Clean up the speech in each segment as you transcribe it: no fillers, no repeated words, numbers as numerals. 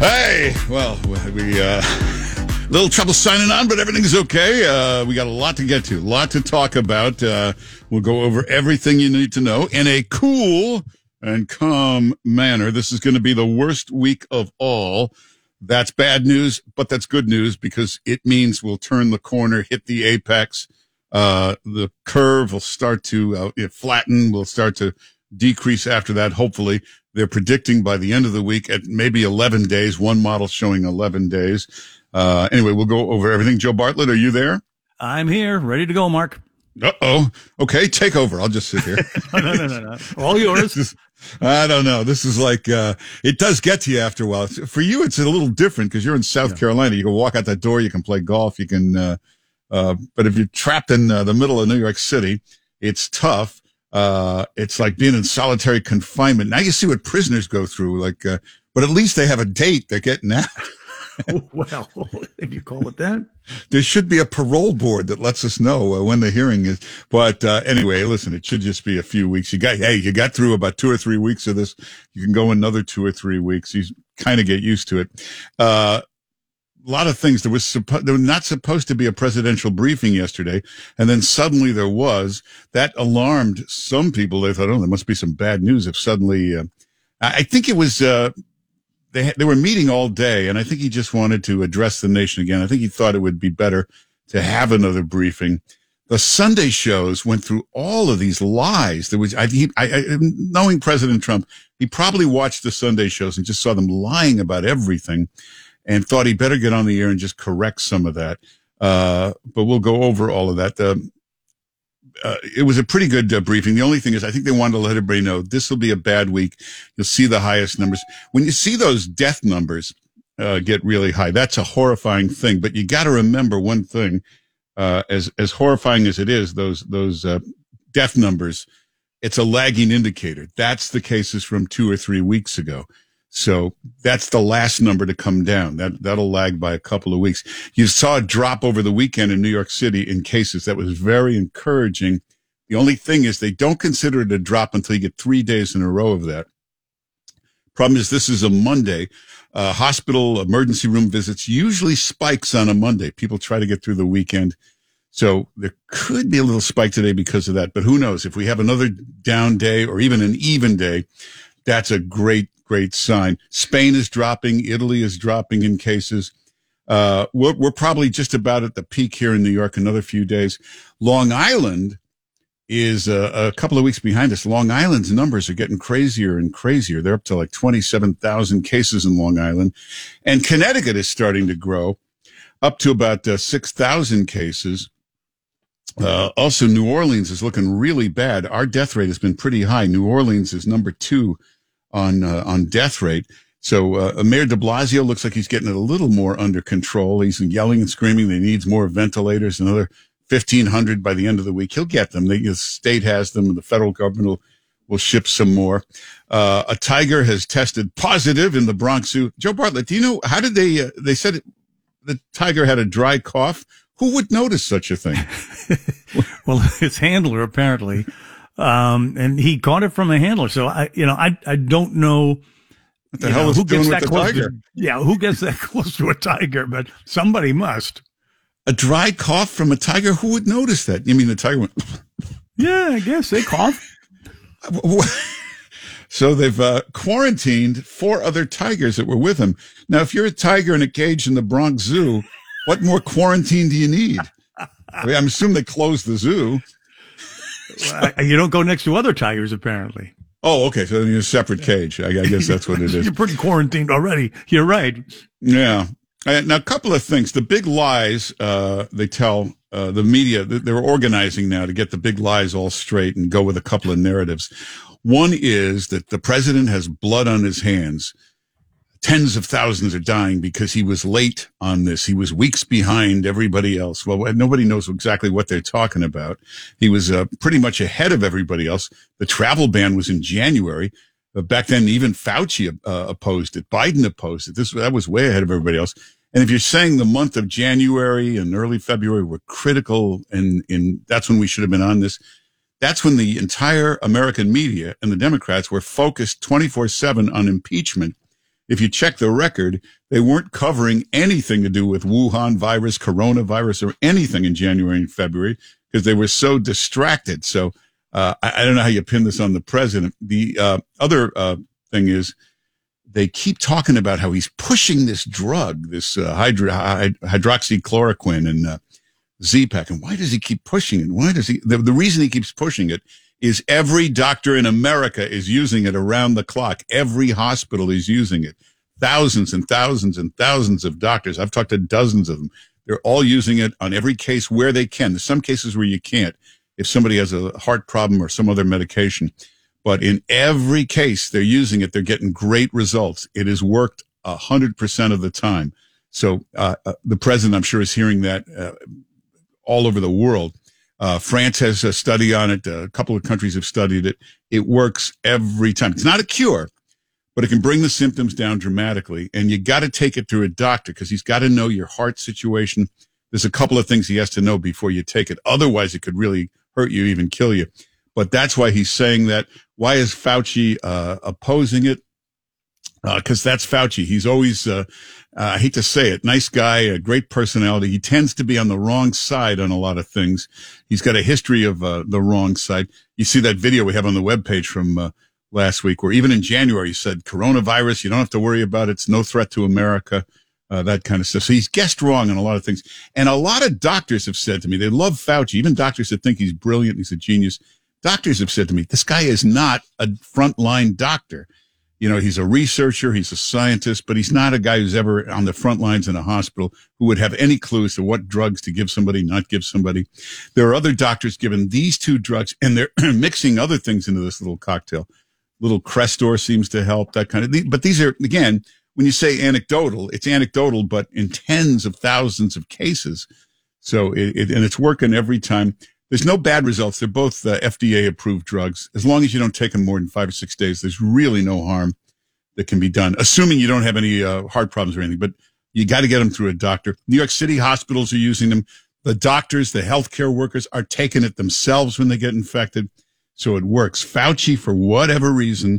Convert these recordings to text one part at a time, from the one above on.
Hey, well, we little trouble signing on, but everything's okay. We got a lot to get to, a lot to talk about. We'll go over everything you need to know in a cool and calm manner. This is going to be the worst week of all. That's bad news, but that's good news because it means we'll turn the corner, hit the apex. The curve will start to flatten. We'll start to decrease after that, hopefully. They're predicting by the end of the week at maybe 11 days, one model showing 11 days. Anyway, we'll go over everything. Joe Bartlett, are you there? I'm here, ready to go, Mark. Uh-oh. Okay, take over. I'll just sit here. No. All yours. I don't know. This is like, it does get to you after a while. For you, it's a little different because you're in South Carolina. You can walk out that door, you can play golf, you can, but if you're trapped in the middle of New York City, it's tough. It's like being in solitary confinement. Now you see what prisoners go through, but at least they have a date. They're getting out. Well, if you call it that. There should be a parole board that lets us know when the hearing is. But anyway, listen, it should just be a few weeks. You got through about 2 or 3 weeks of this. You can go another 2 or 3 weeks. You kind of get used to it. A lot of things. There was not supposed to be a presidential briefing yesterday, and then suddenly there was. That alarmed some people. They thought, oh, there must be some bad news if suddenly. I think it was. They were meeting all day, and I think he just wanted to address the nation again. I think he thought it would be better to have another briefing. The Sunday shows went through all of these lies. There was, knowing President Trump, he probably watched the Sunday shows and just saw them lying about everything, and thought he better get on the air and just correct some of that. But we'll go over all of that. It was a pretty good briefing. The only thing is I think they wanted to let everybody know this will be a bad week. You'll see the highest numbers. When you see those death numbers get really high, that's a horrifying thing. But you got to remember one thing, as horrifying as it is, those death numbers, it's a lagging indicator. That's the cases from 2 or 3 weeks ago. So that's the last number to come down. That'll lag by a couple of weeks. You saw a drop over the weekend in New York City in cases. That was very encouraging. The only thing is they don't consider it a drop until you get 3 days in a row of that. Problem is this is a Monday. Hospital emergency room visits usually spikes on a Monday. People try to get through the weekend. So there could be a little spike today because of that. But who knows? If we have another down day or even an even day, that's a great sign. Spain is dropping. Italy is dropping in cases. We're probably just about at the peak here in New York, another few days. Long Island is a couple of weeks behind us. Long Island's numbers are getting crazier and crazier. They're up to like 27,000 cases in Long Island. And Connecticut is starting to grow up to about 6,000 cases. Also, New Orleans is looking really bad. Our death rate has been pretty high. New Orleans is number 2 on death rate. So, Mayor de Blasio looks like he's getting it a little more under control. He's yelling and screaming that he needs more ventilators, another 1,500 by the end of the week. He'll get them. The state has them and the federal government will ship some more. A tiger has tested positive in the Bronx Zoo. Joe Bartlett, do you know, how did they said the tiger had a dry cough? Who would notice such a thing? Well, his handler apparently. And he caught it from a handler. So I don't know. What the hell is who doing gets with that the close tiger? who gets that close to a tiger? But somebody must. A dry cough from a tiger? Who would notice that? You mean the tiger went? Yeah, I guess they cough. So they've quarantined 4 other tigers that were with him. Now, if you're a tiger in a cage in the Bronx Zoo, what more quarantine do you need? I mean, I'm assuming they closed the zoo. You don't go next to other tigers, apparently. Oh, okay. So then you're a separate cage. I guess that's what it is. You're pretty quarantined already. You're right. Yeah. Now, a couple of things. The big lies they tell the media, they're organizing now to get the big lies all straight and go with a couple of narratives. One is that the president has blood on his hands. Tens of thousands are dying because he was late on this. He was weeks behind everybody else. Well, nobody knows exactly what they're talking about. He was pretty much ahead of everybody else. The travel ban was in January. Back then, even Fauci opposed it. Biden opposed it. That was way ahead of everybody else. And if you're saying the month of January and early February were critical, and that's when we should have been on this, that's when the entire American media and the Democrats were focused 24/7 on impeachment. if you check the record, they weren't covering anything to do with Wuhan virus, coronavirus, or anything in January and February because they were so distracted. So I don't know how you pin this on the president. The other thing is they keep talking about how he's pushing this drug, this hydroxychloroquine and Z-Pak. And why does he keep pushing it? Why does he? The reason he keeps pushing it is every doctor in America is using it around the clock. Every hospital is using it. Thousands and thousands and thousands of doctors. I've talked to dozens of them. They're all using it on every case where they can. There's some cases where you can't if somebody has a heart problem or some other medication. But in every case they're using it, they're getting great results. It has worked 100% of the time. So the president, I'm sure, is hearing that all over the world. France has a study on it. A couple of countries have studied it. It works every time. It's not a cure, but it can bring the symptoms down dramatically. And you got to take it to a doctor because he's got to know your heart situation. There's a couple of things he has to know before you take it. Otherwise, it could really hurt you, even kill you. But that's why he's saying that. Why is Fauci opposing it? Because that's Fauci. He's always, I hate to say it, nice guy, a great personality. He tends to be on the wrong side on a lot of things. He's got a history of the wrong side. You see that video we have on the webpage from last week where even in January he said, coronavirus, you don't have to worry about it. It's no threat to America, that kind of stuff. So he's guessed wrong on a lot of things. And a lot of doctors have said to me, they love Fauci, even doctors that think he's brilliant, he's a genius. Doctors have said to me, this guy is not a frontline doctor. You know, he's a researcher, he's a scientist, but he's not a guy who's ever on the front lines in a hospital who would have any clues to what drugs to give somebody, not give somebody. There are other doctors given these two drugs, and they're mixing other things into this little cocktail. Little Crestor seems to help, that kind of thing. But these are, again, when you say anecdotal, it's anecdotal, but in tens of thousands of cases. So and it's working every time. There's no bad results. They're both FDA-approved drugs. As long as you don't take them more than 5 or 6 days, there's really no harm that can be done, assuming you don't have any heart problems or anything. But you got to get them through a doctor. New York City hospitals are using them. The doctors, the healthcare workers are taking it themselves when they get infected. So it works. Fauci, for whatever reason,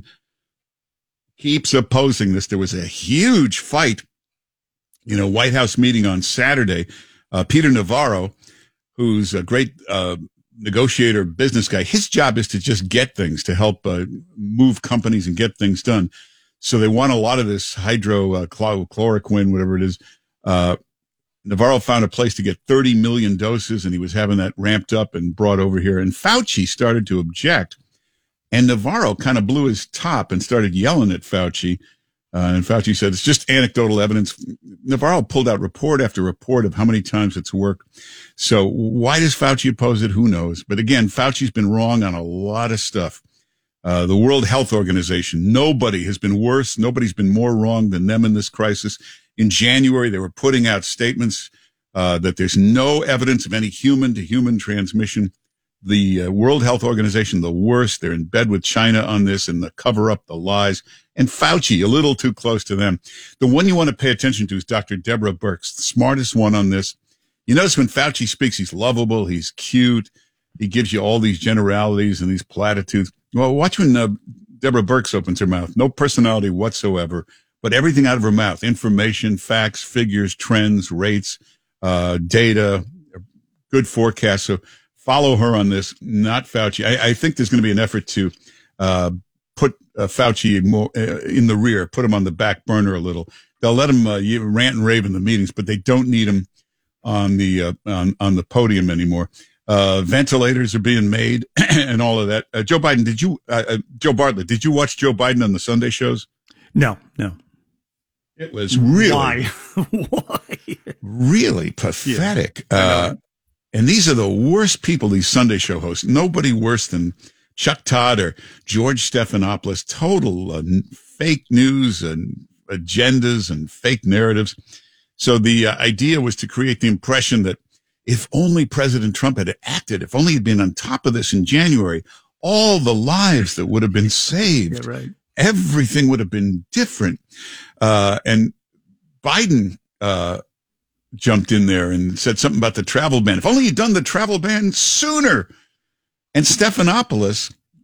keeps opposing this. There was a huge fight in a White House meeting on Saturday. Peter Navarro, who's a great negotiator, business guy. His job is to just get things, to help move companies and get things done. So they want a lot of this hydrochloroquine, whatever it is. Navarro found a place to get 30 million doses, and he was having that ramped up and brought over here. And Fauci started to object, and Navarro kind of blew his top and started yelling at Fauci. And Fauci said, it's just anecdotal evidence. Navarro pulled out report after report of how many times it's worked. So why does Fauci oppose it? Who knows? But again, Fauci's been wrong on a lot of stuff. The World Health Organization, nobody has been worse. Nobody's been more wrong than them in this crisis. In January, they were putting out statements that there's no evidence of any human-to-human transmission. The World Health Organization, the worst. They're in bed with China on this and the cover-up, the lies. And Fauci, a little too close to them. The one you want to pay attention to is Dr. Deborah Birx, the smartest one on this. You notice when Fauci speaks, he's lovable, he's cute, he gives you all these generalities and these platitudes. Well, watch when Deborah Birx opens her mouth. No personality whatsoever, but everything out of her mouth. Information, facts, figures, trends, rates, data, good forecasts. So follow her on this, not Fauci. I think there's going to be an effort to put Fauci more in the rear, put him on the back burner a little. They'll let him rant and rave in the meetings, but they don't need him on the podium anymore. Ventilators are being made and all of that. Joe Biden, Joe Bartlett, did you watch Joe Biden on the Sunday shows? No. It was really, Why? really pathetic. Yeah. And these are the worst people, these Sunday show hosts. Nobody worse than Chuck Todd or George Stephanopoulos. Total fake news and agendas and fake narratives. So the idea was to create the impression that if only President Trump had acted, if only he'd been on top of this in January, all the lives that would have been saved, right. Everything would have been different. And Biden jumped in there and said something about the travel ban. If only he'd done the travel ban sooner. And Stephanopoulos,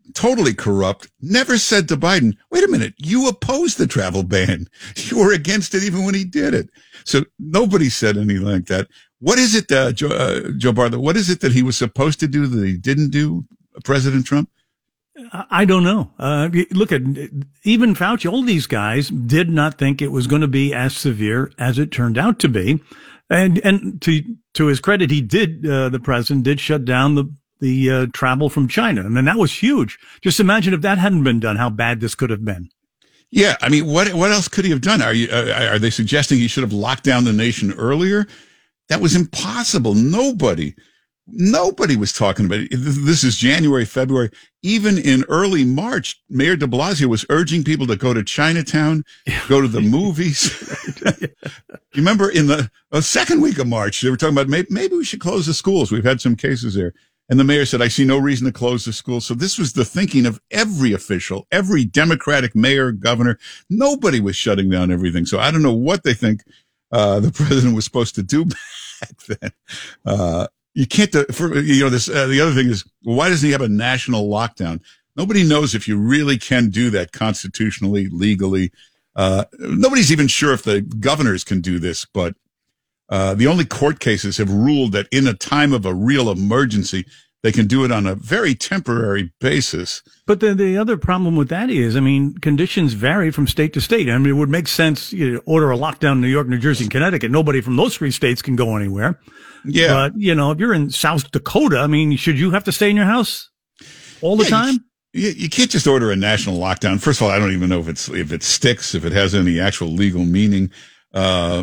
totally corrupt, never said to Biden, wait a minute, you opposed the travel ban. You were against it even when he did it. So nobody said anything like that. What is it, Joe Bartlett, what is it that he was supposed to do that he didn't do, President Trump? I don't know. Look at even Fauci, all these guys did not think it was going to be as severe as it turned out to be. And to his credit, he did, the president did shut down the travel from China. And then that was huge. Just imagine if that hadn't been done, how bad this could have been. Yeah. I mean, what else could he have done? Are they suggesting he should have locked down the nation earlier? That was impossible. Nobody was talking about it. This is January, February. Even in early March, Mayor de Blasio was urging people to go to Chinatown, go to the movies. You remember in the second week of March, they were talking about maybe we should close the schools. We've had some cases there. And the mayor said, I see no reason to close the schools. So this was the thinking of every official, every Democratic mayor, governor. Nobody was shutting down everything. So I don't know what they think the president was supposed to do back then. You can't, the other thing is, well, why doesn't he have a national lockdown? Nobody knows if you really can do that constitutionally, legally. Nobody's even sure if the governors can do this, but the only court cases have ruled that in a time of a real emergency, they can do it on a very temporary basis. But the other problem with that is, I mean, conditions vary from state to state. I mean, it would make sense to order a lockdown in New York, New Jersey, and Connecticut. Nobody from those three states can go anywhere. Yeah. But, if you're in South Dakota, I mean, should you have to stay in your house all the time? You can't just order a national lockdown. First of all, I don't even know if it sticks, if it has any actual legal meaning. But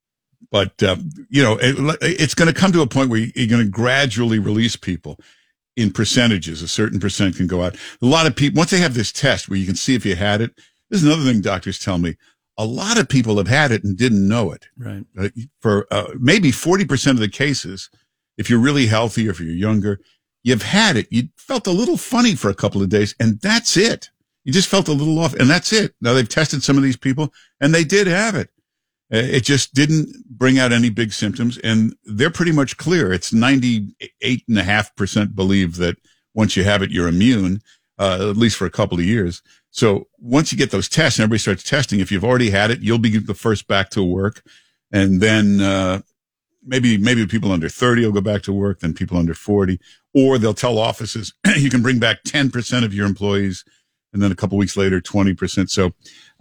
it's going to come to a point where you're going to gradually release people in percentages. A certain percent can go out. A lot of people, once they have this test where you can see if you had it, this is another thing doctors tell me. A lot of people have had it and didn't know it. Right. For maybe 40% of the cases, if you're really healthy or if you're younger, you've had it. You felt a little funny for a couple of days, and that's it. You just felt a little off, and that's it. Now, they've tested some of these people, and they did have it. It just didn't bring out any big symptoms, and they're pretty much clear. It's 98.5% believe that once you have it, you're immune, at least for a couple of years. So once you get those tests and everybody starts testing, if you've already had it, you'll be the first back to work. And then, maybe people under 30 will go back to work, then people under 40, or they'll tell offices you can bring back 10% of your employees. And then a couple weeks later, 20%. So,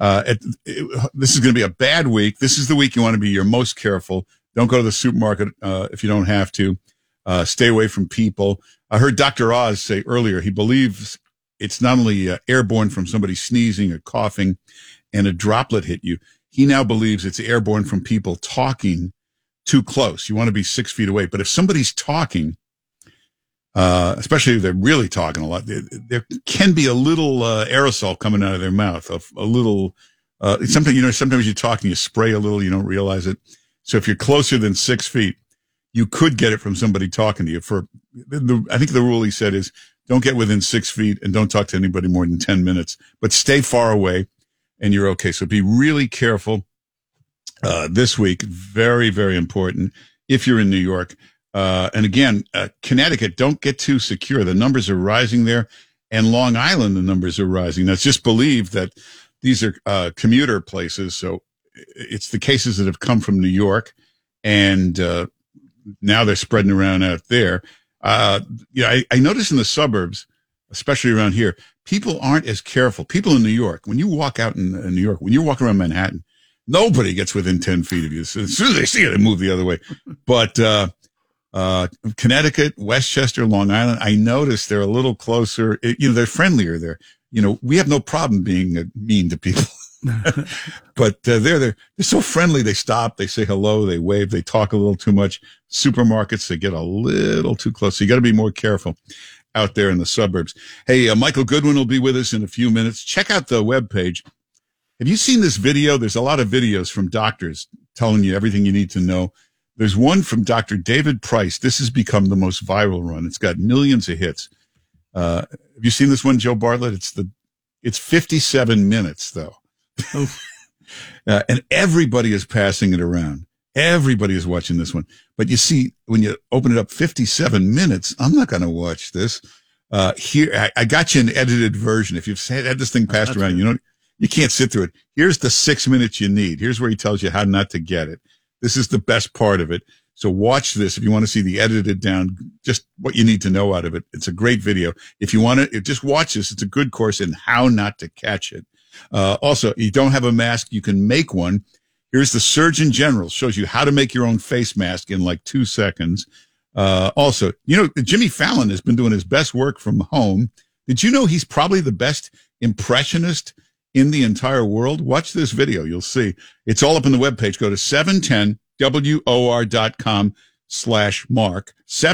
this is going to be a bad week. This is the week you want to be your most careful. Don't go to the supermarket, if you don't have to. Stay away from people. I heard Dr. Oz say earlier, he believes it's not only airborne from somebody sneezing or coughing and a droplet hit you. He now believes it's airborne from people talking too close. You want to be 6 feet away. But if somebody's talking, especially if they're really talking a lot, there can be a little aerosol coming out of their mouth, a little, sometimes you talk and you spray a little, you don't realize it. So if you're closer than 6 feet, you could get it from somebody talking to you. I think the rule he said is don't get within 6 feet and don't talk to anybody more than 10 minutes, but stay far away and you're okay. So be really careful, this week. Very, very important if you're in New York. And again, Connecticut, don't get too secure. The numbers are rising there, and Long Island, the numbers are rising. Now, it's just believed that these are commuter places. So it's the cases that have come from New York, and now they're spreading around out there. I notice in the suburbs, especially around here, people aren't as careful. People in New York, when you walk out in New York, when you're walking around Manhattan, nobody gets within 10 feet of you. So as soon as they see it, they move the other way. But Connecticut, Westchester, Long Island, I noticed they're a little closer. They're friendlier there. We have no problem being mean to people, but they're so friendly. They stop, they say hello, they wave, they talk a little too much. Supermarkets, they get a little too close. So you got to be more careful out there in the suburbs. Hey, Michael Goodwin will be with us in a few minutes. Check out the webpage. Have you seen this video? There's a lot of videos from doctors telling you everything you need to know. There's one from Dr. David Price. This has become the most viral run. It's got millions of hits. Have you seen this one, Joe Bartlett? It's 57 minutes though. Oh. And everybody is passing it around. Everybody is watching this one. But you see, when you open it up 57 minutes, I'm not going to watch this. Here, I got you an edited version. If you've had this thing passed around, good. you can't sit through it. Here's the 6 minutes you need. Here's where he tells you how not to get it. This is the best part of it. So watch this if you want to see the edited down, just what you need to know out of it. It's a great video. If you want to, just watch this. It's a good course in how not to catch it. Also, you don't have a mask, you can make one. Here's the Surgeon General, shows you how to make your own face mask in like 2 seconds. Also, Jimmy Fallon has been doing his best work from home. Did you know he's probably the best impressionist in the entire world? Watch this video. You'll see. It's all up on the webpage. Go to 710WOR.com/Mark.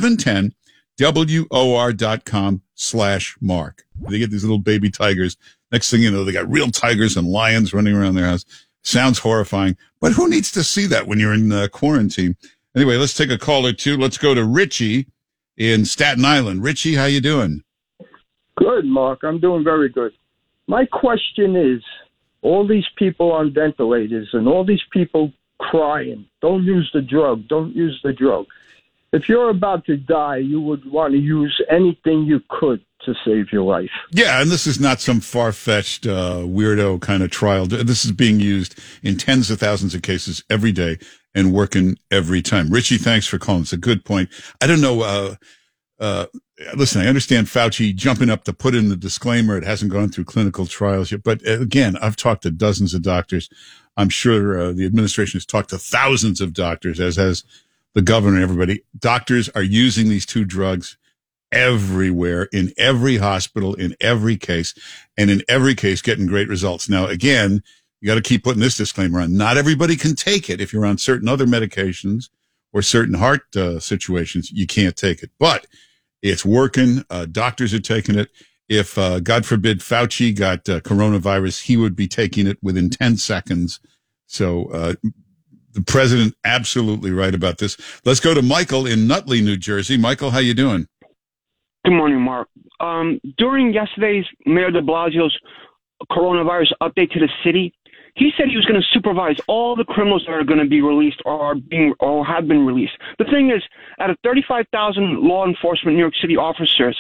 710WOR.com/Mark. They get these little baby tigers. Next thing you know, they got real tigers and lions running around their house. Sounds horrifying, but who needs to see that when you're in quarantine? Anyway, let's take a call or two. Let's go to Richie in Staten Island. Richie, how you doing? Good, Mark. I'm doing very good. My question is, all these people on ventilators and all these people crying, don't use the drug, don't use the drug. If you're about to die, you would want to use anything you could to save your life. Yeah, and this is not some far-fetched weirdo kind of trial. This is being used in tens of thousands of cases every day and working every time. Richie, thanks for calling. It's a good point. I don't know. Listen, I understand Fauci jumping up to put in the disclaimer. It hasn't gone through clinical trials yet. But again, I've talked to dozens of doctors. I'm sure the administration has talked to thousands of doctors, as has the governor and everybody. Doctors are using these two drugs everywhere, in every hospital, in every case, and in every case getting great results. Now, again, you got to keep putting this disclaimer on. Not everybody can take it. If you're on certain other medications or certain heart situations, you can't take it. But it's working. Doctors are taking it. If, God forbid, Fauci got coronavirus, he would be taking it within 10 seconds. So the president absolutely right about this. Let's go to Michael in Nutley, New Jersey. Michael, how you doing? Good morning, Mark. During yesterday's Mayor de Blasio's coronavirus update to the city, he said he was going to supervise all the criminals that are going to be released or have been released. The thing is, out of 35,000 law enforcement New York City officers,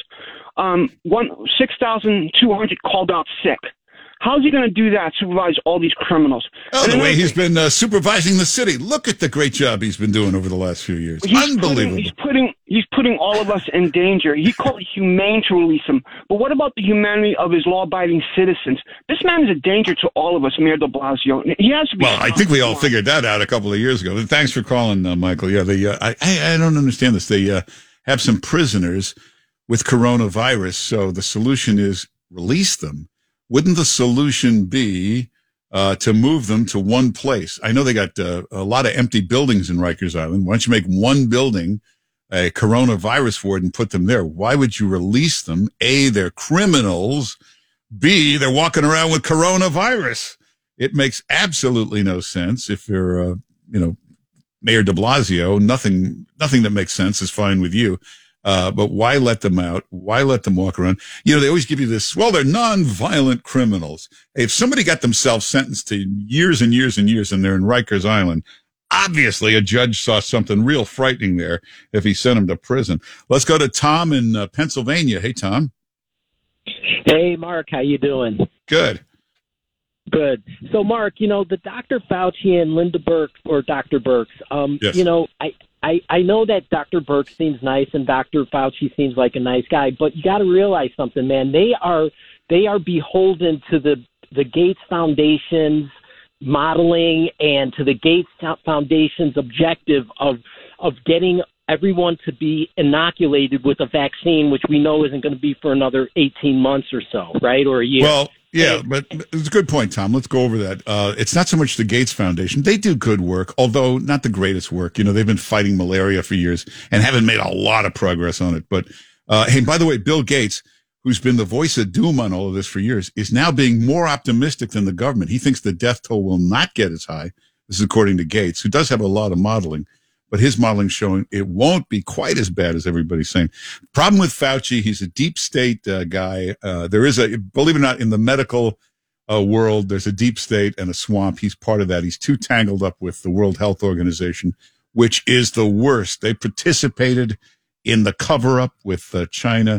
6,200 called out sick. How's he going to do that, supervise all these criminals? Oh, the way he's been supervising the city. Look at the great job he's been doing over the last few years. Unbelievable. He's putting all of us in danger. He called it humane to release him. But what about the humanity of his law-abiding citizens? This man is a danger to all of us, Mayor de Blasio. He has to be. Well, I think we all figured that out a couple of years ago. Thanks for calling, Michael. Yeah, I don't understand this. They have some prisoners with coronavirus, so the solution is release them. Wouldn't the solution be to move them to one place? I know they got a lot of empty buildings in Rikers Island. Why don't you make one building a coronavirus ward and put them there? Why would you release them? A, they're criminals. B, they're walking around with coronavirus. It makes absolutely no sense. If you're, Mayor de Blasio, nothing that makes sense is fine with you. But why let them out? Why let them walk around? They always give you this, well, they're non-violent criminals. If somebody got themselves sentenced to years and years and years and they're in Rikers Island, obviously a judge saw something real frightening there if he sent them to prison. Let's go to Tom in Pennsylvania. Hey, Tom. Hey, Mark. How you doing? Good. Good. So, Mark, the Dr. Fauci and Linda Burke, or Dr. Birx, yes. I know that Dr. Birx seems nice and Dr. Fauci seems like a nice guy, but you got to realize something, man. They are beholden to the Gates Foundation's modeling and to the Gates Foundation's objective of getting everyone to be inoculated with a vaccine, which we know isn't going to be for another 18 months or so, right? Or a year. Well, yeah, but it's a good point, Tom. Let's go over that. It's not so much the Gates Foundation. They do good work, although not the greatest work. They've been fighting malaria for years and haven't made a lot of progress on it. But, hey, by the way, Bill Gates, who's been the voice of doom on all of this for years, is now being more optimistic than the government. He thinks the death toll will not get as high. This is according to Gates, who does have a lot of modeling. But his modeling showing it won't be quite as bad as everybody's saying. Problem with Fauci, he's a deep state guy. There is believe it or not, in the medical world, there's a deep state and a swamp. He's part of that. He's too tangled up with the World Health Organization, which is the worst. They participated in the cover-up with China.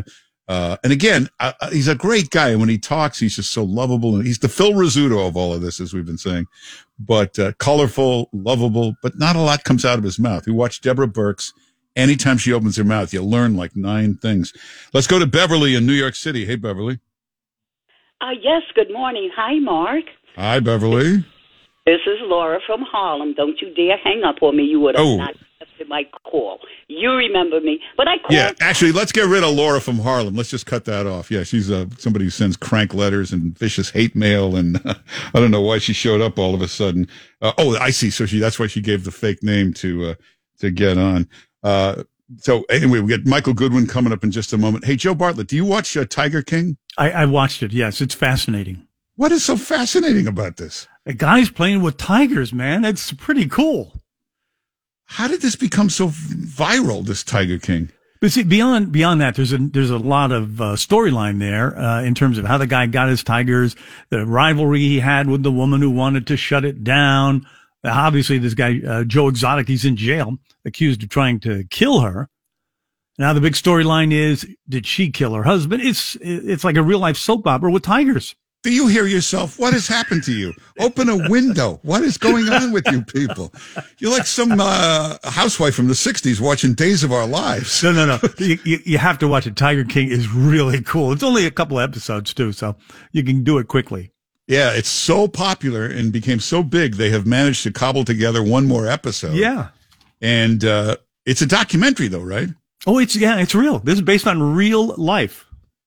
And again, he's a great guy. And when he talks, he's just so lovable. And he's the Phil Rizzuto of all of this, as we've been saying. But colorful, lovable, but not a lot comes out of his mouth. You watch Deborah Birx. Anytime she opens her mouth, you learn like 9 things. Let's go to Beverly in New York City. Hey, Beverly. Yes, good morning. Hi, Mark. Hi, Beverly. This is Laura from Harlem. Don't you dare hang up on me. You would have not accepted my call. You remember me. But I called. Yeah, actually, let's get rid of Laura from Harlem. Let's just cut that off. Yeah, she's somebody who sends crank letters and vicious hate mail, and I don't know why she showed up all of a sudden. I see. So that's why she gave the fake name to get on. So anyway, we got Michael Goodwin coming up in just a moment. Hey, Joe Bartlett, do you watch Tiger King? I watched it. Yes, it's fascinating. What is so fascinating about this? A guy's playing with tigers, man. It's pretty cool. How did this become so viral, this Tiger King? But see, beyond that, there's a lot of storyline there in terms of how the guy got his tigers, the rivalry he had with the woman who wanted to shut it down. Obviously, this guy, Joe Exotic, he's in jail, accused of trying to kill her. Now, the big storyline is, did she kill her husband? It's like a real-life soap opera with tigers. Do you hear yourself? What has happened to you? Open a window. What is going on with you people? You're like some housewife from the 60s watching Days of Our Lives. No. You have to watch it. Tiger King is really cool. It's only a couple episodes, too, so you can do it quickly. Yeah, it's so popular and became so big, they have managed to cobble together one more episode. Yeah. And it's a documentary, though, right? Oh, it's real. This is based on real life.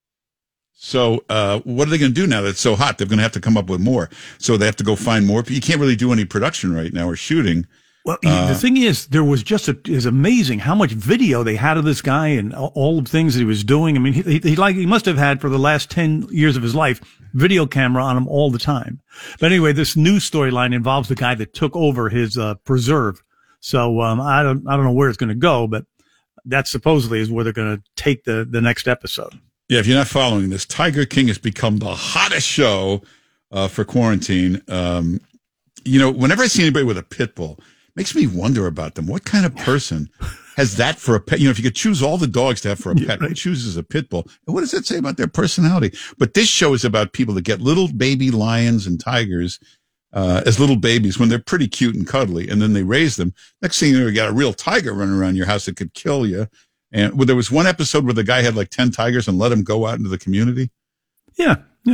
So what are they going to do now that it's so hot? They're going to have to come up with more. So they have to go find more. You can't really do any production right now or shooting. Well, the thing is, there was it's amazing how much video they had of this guy and all the things that he was doing. I mean, he must have had for the last 10 years of his life video camera on him all the time. But anyway, this new storyline involves the guy that took over his preserve. So I don't know where it's going to go, but that supposedly is where they're going to take the next episode. Yeah, if you're not following this, Tiger King has become the hottest show for quarantine. Whenever I see anybody with a pit bull, it makes me wonder about them. What kind of person has that for a pet? If you could choose all the dogs to have for a pet, who chooses a pit bull? And what does that say about their personality? But this show is about people that get little baby lions and tigers as little babies when they're pretty cute and cuddly, and then they raise them. Next thing you know, you got a real tiger running around your house that could kill you. And there was one episode where the guy had like 10 tigers and let them go out into the community. Yeah.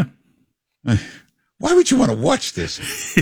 Why would you want to watch this?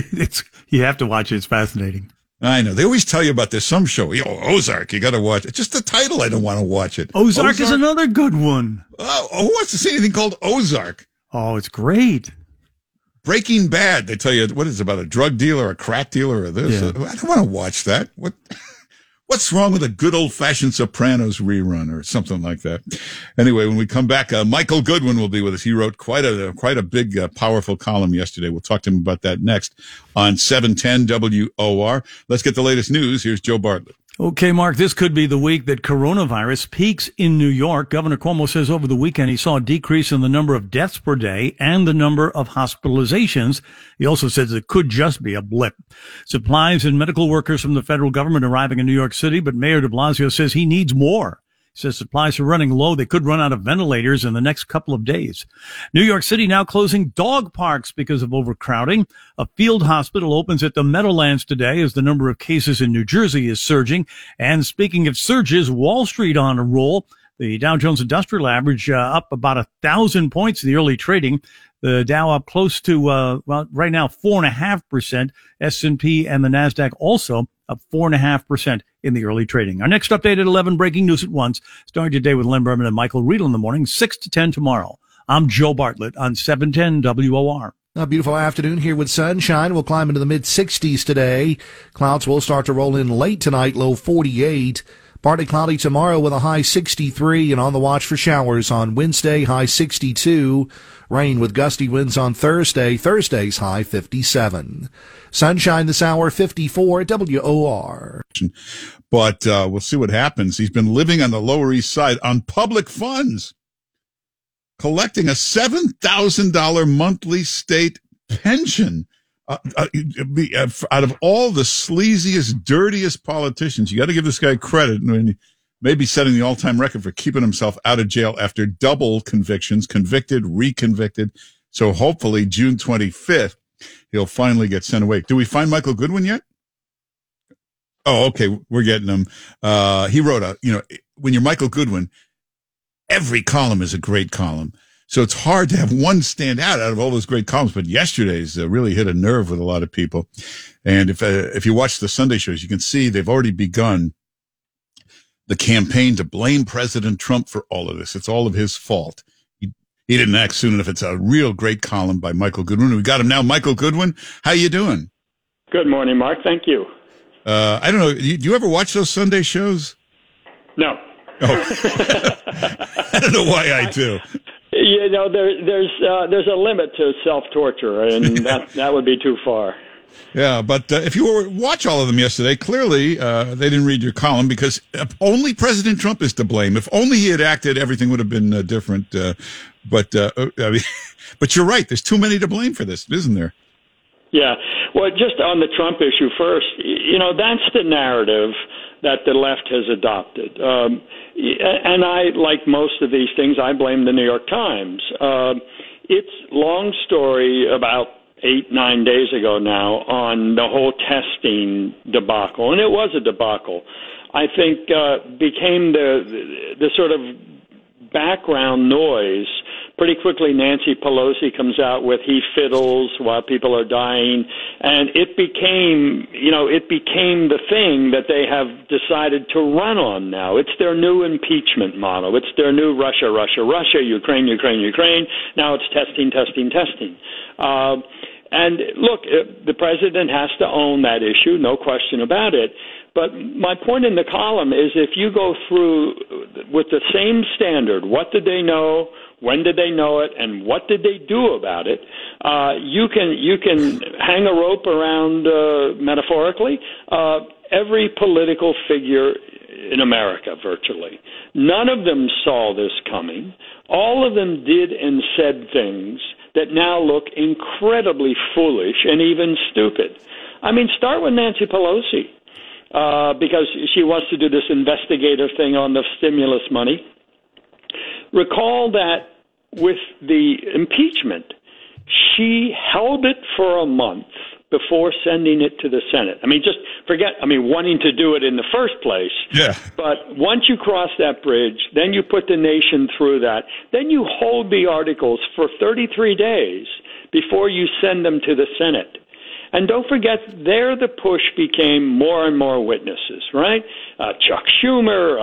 You have to watch it. It's fascinating. I know. They always tell you about this. Some show, Ozark, you got to watch it. Just the title, I don't want to watch it. Ozark is another good one. Oh, who wants to see anything called Ozark? Oh, it's great. Breaking Bad, they tell you, what is it, about a drug dealer, a crack dealer, or this? Yeah. I don't want to watch that. What's wrong with a good old-fashioned Sopranos rerun or something like that? Anyway, when we come back, Michael Goodwin will be with us. He wrote quite a big, powerful column yesterday. We'll talk to him about that next on 710 WOR. Let's get the latest news. Here's Joe Bartlett. Okay, Mark, this could be the week that coronavirus peaks in New York. Governor Cuomo says over the weekend he saw a decrease in the number of deaths per day and the number of hospitalizations. He also says it could just be a blip. Supplies and medical workers from the federal government arriving in New York City, but Mayor de Blasio says he needs more. He says supplies are running low. They could run out of ventilators in the next couple of days. New York City now closing dog parks because of overcrowding. A field hospital opens at the Meadowlands today as the number of cases in New Jersey is surging. And speaking of surges, Wall Street on a roll. The Dow Jones Industrial Average up about 1,000 points in the early trading. The Dow up close to, right now, 4.5%. S&P and the NASDAQ also up 4.5% in the early trading. Our next update at 11, breaking news at once. Starting today with Len Berman and Michael Riedel in the morning, 6 to 10 tomorrow. I'm Joe Bartlett on 710 WOR. A beautiful afternoon here with sunshine. We'll climb into the mid-60s today. Clouds will start to roll in late tonight, low 48. Partly cloudy tomorrow with a high 63, and on the watch for showers on Wednesday, high 62. Rain with gusty winds on Thursday. Thursday's high 57. Sunshine this hour, 54 WOR. But we'll see what happens. He's been living on the Lower East Side on public funds, collecting a $7,000 monthly state pension. Out of all the sleaziest, dirtiest politicians, you got to give this guy credit. I mean, may be setting the all-time record for keeping himself out of jail after double convictions, convicted, reconvicted. So hopefully June 25th, he'll finally get sent away. Do we find Michael Goodwin yet? Oh, okay. We're getting him. He wrote when you're Michael Goodwin, every column is a great column. So it's hard to have one stand out of all those great columns. But yesterday's really hit a nerve with a lot of people. And if you watch the Sunday shows, you can see they've already begun the campaign to blame President Trump for all of this. It's all of his fault. He didn't act soon enough. It's a real great column by Michael Goodwin. We got him now. Michael Goodwin, how you doing? Good morning, Mark. Thank you. I don't know. Do you ever watch those Sunday shows? No. Oh. I don't know why I do. You know, there's a limit to self-torture, and that would be too far. Yeah, but if you watch all of them yesterday, clearly they didn't read your column because only President Trump is to blame. If only he had acted, everything would have been different. But you're right. There's too many to blame for this, isn't there? Yeah. Well, just on the Trump issue first, you know, that's the narrative that the left has adopted. And I, like most of these things, I blame the New York Times. It's long story about 8-9 days ago now on the whole testing debacle, and it was a debacle. I think became the sort of background noise. Pretty quickly, Nancy Pelosi comes out with "he fiddles" while people are dying, and it became the thing that they have decided to run on now. It's their new impeachment model. It's their new Russia, Ukraine. Now it's testing. And look, the president has to own that issue, no question about it. But my point in the column is if you go through with the same standard, what did they know, when did they know it, and what did they do about it, you can hang a rope around, metaphorically, every political figure in America, virtually. None of them saw this coming. All of them did and said things that now look incredibly foolish and even stupid. I mean, start with Nancy Pelosi, because she wants to do this investigative thing on the stimulus money. Recall that with the impeachment, she held it for a month before sending it to the Senate. I mean, just forget, wanting to do it in the first place. Yeah. But once you cross that bridge, then you put the nation through that. Then you hold the articles for 33 days before you send them to the Senate. And don't forget, there the push became more and more witnesses, right? Chuck Schumer,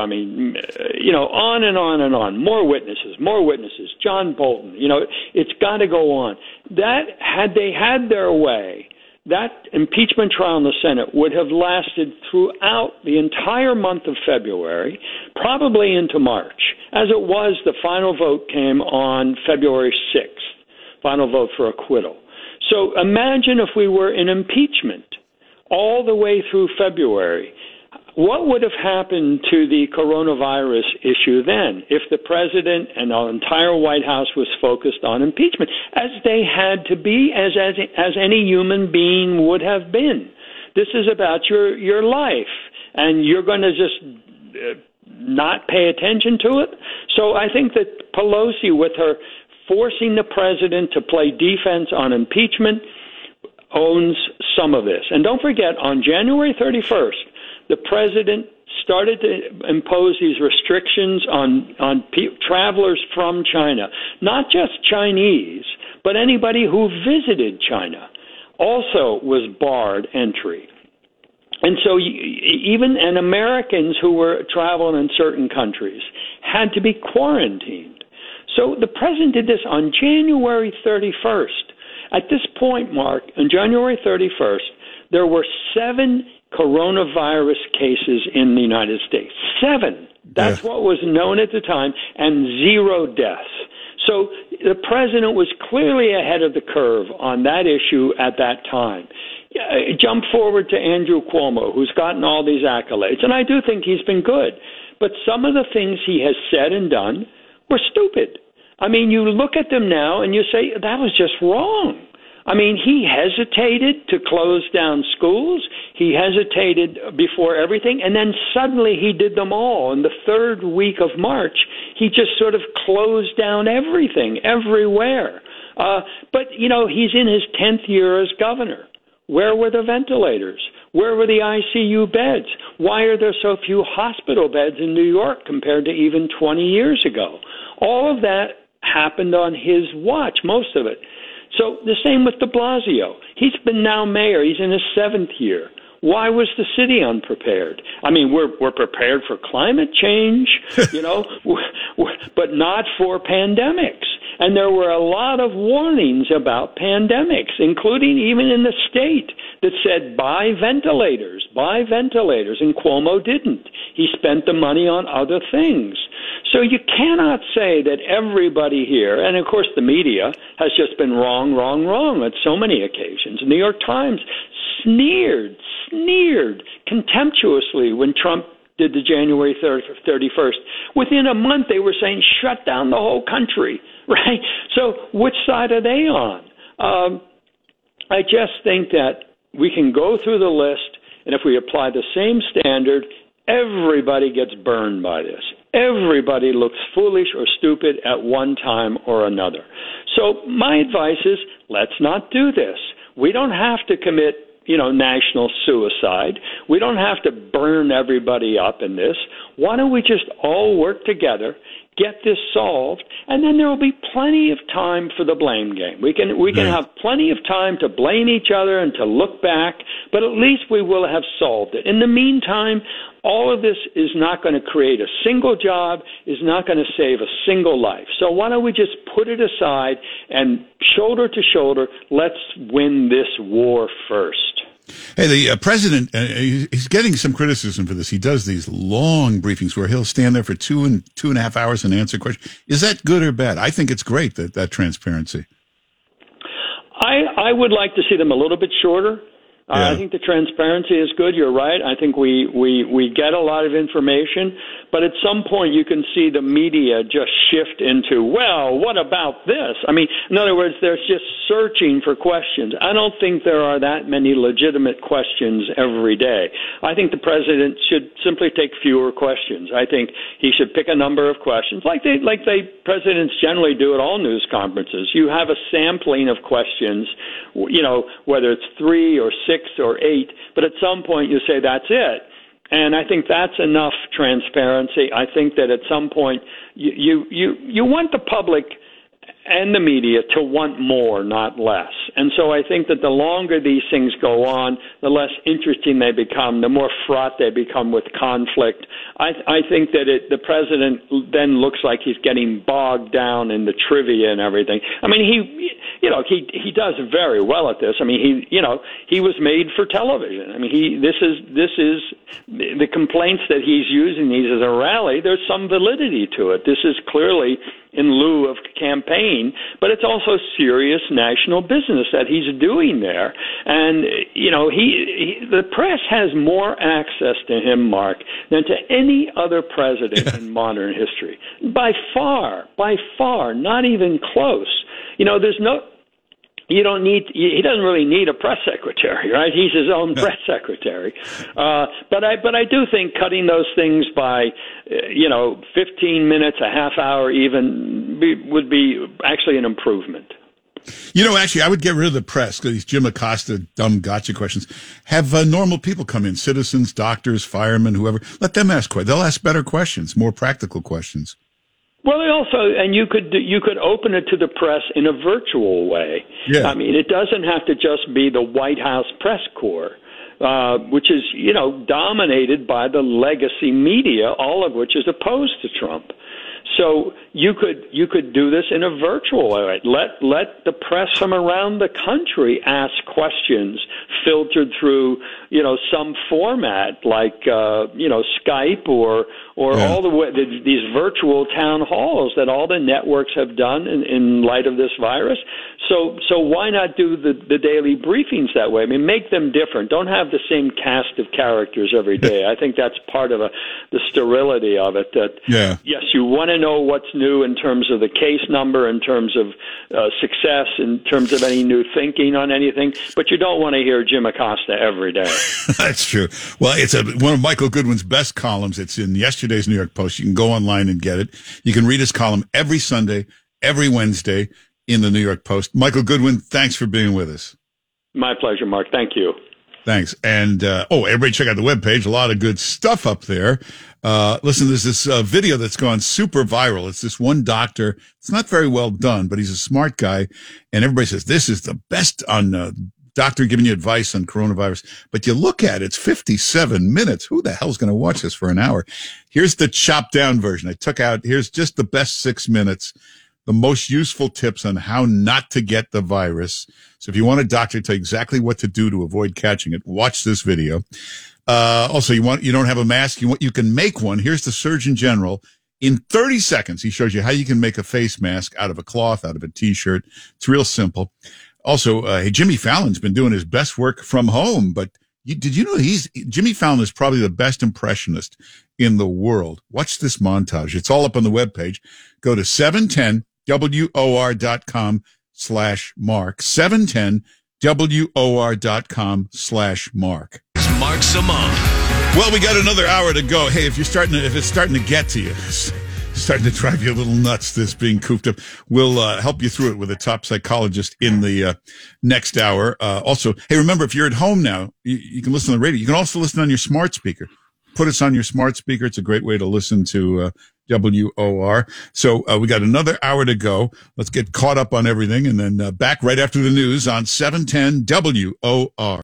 on and on and on. More witnesses. John Bolton, it's got to go on. That, had they had their way, that impeachment trial in the Senate would have lasted throughout the entire month of February, probably into March. As it was, the final vote came on February 6th, final vote for acquittal. So imagine if we were in impeachment all the way through February. What would have happened to the coronavirus issue then if the president and the entire White House was focused on impeachment, as they had to be, as any human being would have been? This is about your life, and you're going to just not pay attention to it? So I think that Pelosi, with her forcing the president to play defense on impeachment, owns some of this. And don't forget, on January 31st, the president started to impose these restrictions on travelers from China, not just Chinese, but anybody who visited China also was barred entry. And so even Americans who were traveling in certain countries had to be quarantined. So the president did this on January 31st. At this point, Mark, on January 31st, there were 7 coronavirus cases in the United States. 7. That's what was known at the time, and 0 deaths. So the president was clearly ahead of the curve on that issue at that time. Jump forward to Andrew Cuomo, who's gotten all these accolades, and I do think he's been good. But some of the things he has said and done were stupid. I mean, you look at them now and you say, that was just wrong. I mean, he hesitated to close down schools. He hesitated before everything, and then suddenly he did them all. In the third week of March, he just sort of closed down everything, everywhere. But, he's in his 10th year as governor. Where were the ventilators? Where were the ICU beds? Why are there so few hospital beds in New York compared to even 20 years ago? All of that happened on his watch, most of it. So the same with de Blasio. He's been now mayor. He's in his 7th year. Why was the city unprepared? I mean, we're prepared for climate change, but not for pandemics. And there were a lot of warnings about pandemics, including even in the state, that said, buy ventilators, and Cuomo didn't. He spent the money on other things. So you cannot say that everybody here, and of course the media, has just been wrong at so many occasions. The New York Times sneered contemptuously when Trump did the January 31st. Within a month, they were saying, shut down the whole country, right? So which side are they on? I just think that we can go through the list, and if we apply the same standard, everybody gets burned by this. Everybody looks foolish or stupid at one time or another. So my advice is, let's not do this. We don't have to commit national suicide. We don't have to burn everybody up in this. Why don't we just all work together, get this solved, and then there will be plenty of time for the blame game. We can have plenty of time to blame each other and to look back, but at least we will have solved it. In the meantime, all of this is not going to create a single job, is not going to save a single life. So why don't we just put it aside and shoulder to shoulder, let's win this war first. Hey, the president, he's getting some criticism for this. He does these long briefings where he'll stand there for 2.5 hours and answer questions. Is that good or bad? I think it's great, that transparency. I would like to see them a little bit shorter. I think the transparency is good. You're right. I think we get a lot of information, but at some point you can see the media just shift into, well, what about this? I mean, in other words, they're just searching for questions. I don't think there are that many legitimate questions every day. I think the president should simply take fewer questions. I think he should pick a number of questions, like presidents generally do at all news conferences. You have a sampling of questions, whether it's 3 or 6 or 8, but at some point you say that's it. And I think that's enough transparency. I think that at some point you want the public and the media to want more, not less. And so I think that the longer these things go on, the less interesting they become, the more fraught they become with conflict. I think that the president then looks like he's getting bogged down in the trivia and everything. I mean, he does very well at this. I mean, he was made for television. I mean, this is the complaints that he's using these as a rally. There's some validity to it. This is clearly in lieu of campaign, but it's also serious national business that he's doing there. And, the press has more access to him, Mark, than to any other president in modern history. By far, not even close. He doesn't really need a press secretary, right? He's his own press secretary. But I do think cutting those things by, 15 minutes, a half hour even would be actually an improvement. Actually, I would get rid of the press, these Jim Acosta dumb gotcha questions. Have normal people come in, citizens, doctors, firemen, whoever. Let them ask questions. They'll ask better questions, more practical questions. Well, you could open it to the press in a virtual way. Yeah. I mean, it doesn't have to just be the White House press corps, which is, dominated by the legacy media, all of which is opposed to Trump. So you could do this in a virtual way. Let the press from around the country ask questions filtered through, some format like, Skype or all the way these virtual town halls that all the networks have done in light of this virus. So why not do the daily briefings that way? I mean, make them different. Don't have the same cast of characters every day. I think that's part of the sterility of it. That yes, you want to know what's new in terms of the case number, in terms of success, in terms of any new thinking on anything. But you don't want to hear Jim Acosta every day. That's true. Well, it's one of Michael Goodwin's best columns. It's in yesterday's New York Post. You can go online and get it. You can read his column every Sunday, every Wednesday in the New York Post. Michael Goodwin, thanks for being with us. My pleasure, Mark. Thank you. Thanks. And, everybody check out the webpage. A lot of good stuff up there. Listen, there's this video that's gone super viral. It's this one doctor. It's not very well done, but he's a smart guy. And everybody says this is the best on doctor giving you advice on coronavirus. But you look at it, it's 57 minutes. Who the hell's going to watch this for an hour? Here's the chopped down version. Here's just the best 6 minutes. The most useful tips on how not to get the virus. So if you want a doctor to tell you exactly what to do to avoid catching it, watch this video. Also, you don't have a mask. You can make one. Here's the Surgeon General. In 30 seconds, he shows you how you can make a face mask out of a cloth, out of a t-shirt. It's real simple. Also, Jimmy Fallon's been doing his best work from home, but did you know Jimmy Fallon is probably the best impressionist in the world. Watch this montage. It's all up on the webpage. Go to 710WOR.com/Mark. 710WOR.com/Mark. Mark Simone. Well, we got another hour to go. Hey, if it's starting to get to you, starting to drive you a little nuts, this being cooped up, we'll help you through it with a top psychologist in the next hour. Also, hey, remember, if you're at home now, you can listen on the radio. You can also listen on your smart speaker. Put us on your smart speaker. It's a great way to listen to WOR. So we got another hour to go. Let's get caught up on everything, and then back right after the news on 710 WOR.